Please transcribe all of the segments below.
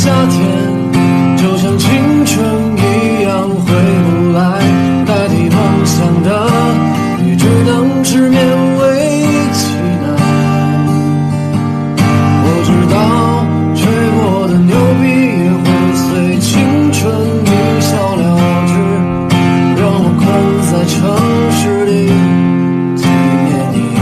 夏天，就像青春一样回不来，代替梦想的也只能是勉为其难。我知道吹过的牛逼也会随青春一笑了之，让我困在城市里纪念你。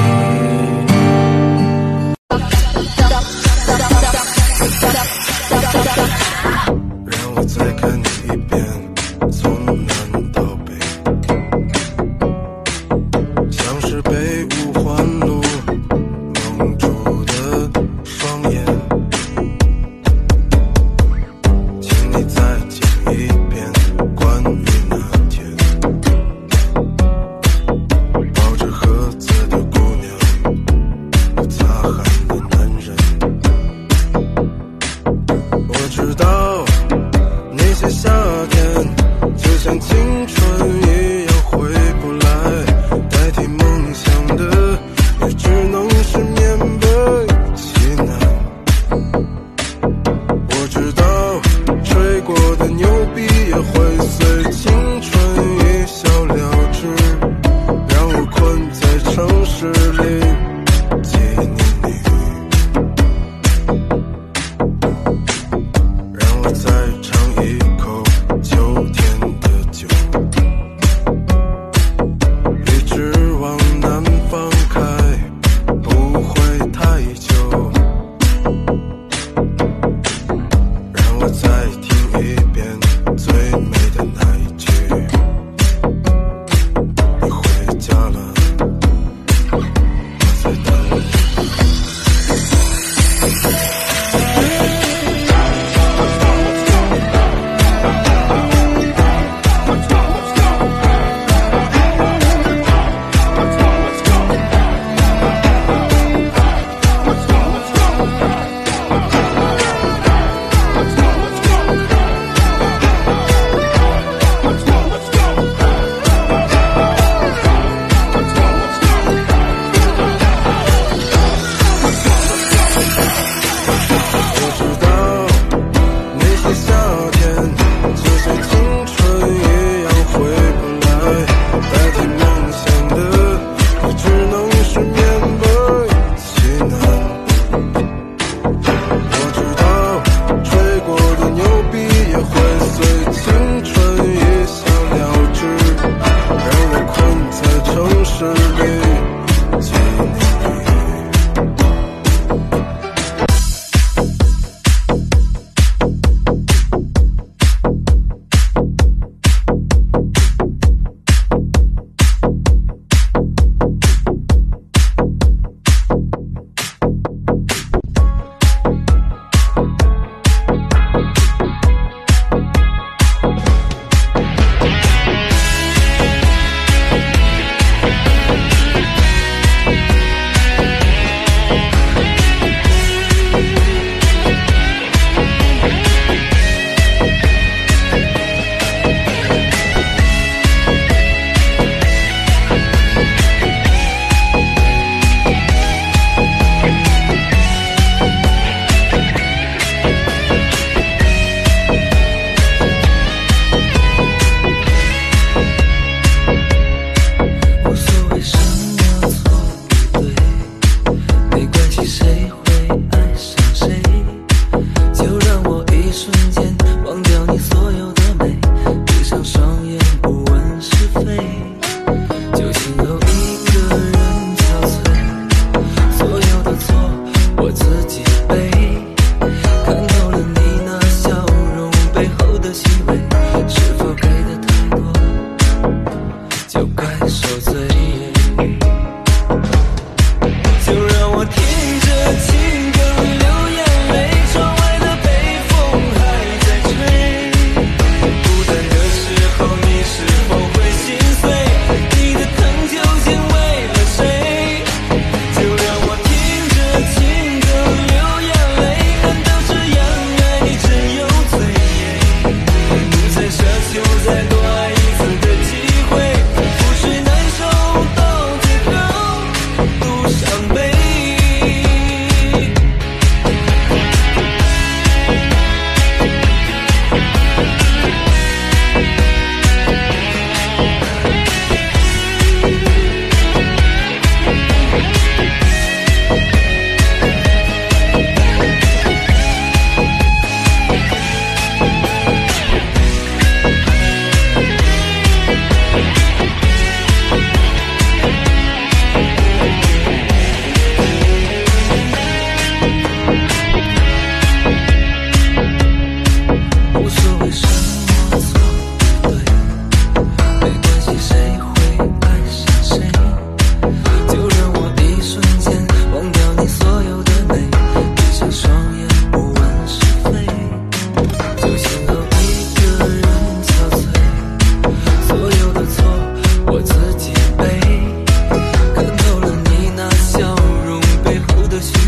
让我再看你一遍，从南到北，像是被五环路蒙住的双眼，请你再讲一遍关于那天抱着盒子的姑娘和擦汗的男人。我知道那些夏天就像青春一样回不来，代替梦想的也只能是勉为其难。我知道吹过的牛逼也会随青春一笑了之，让我困在城市里纪念你。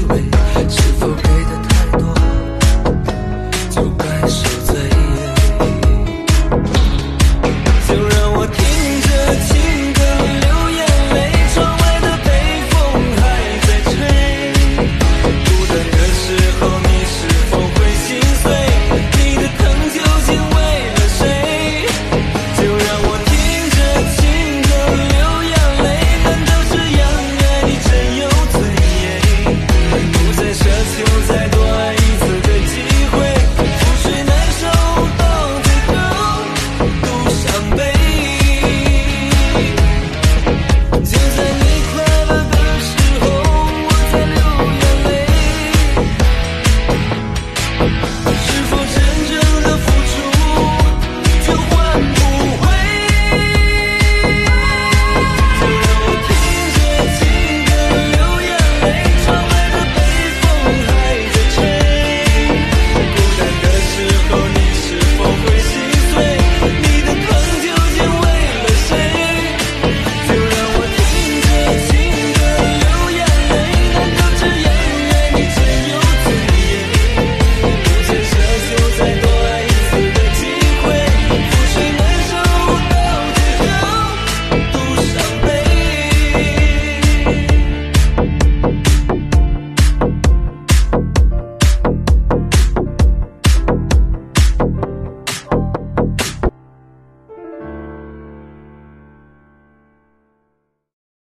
味，是否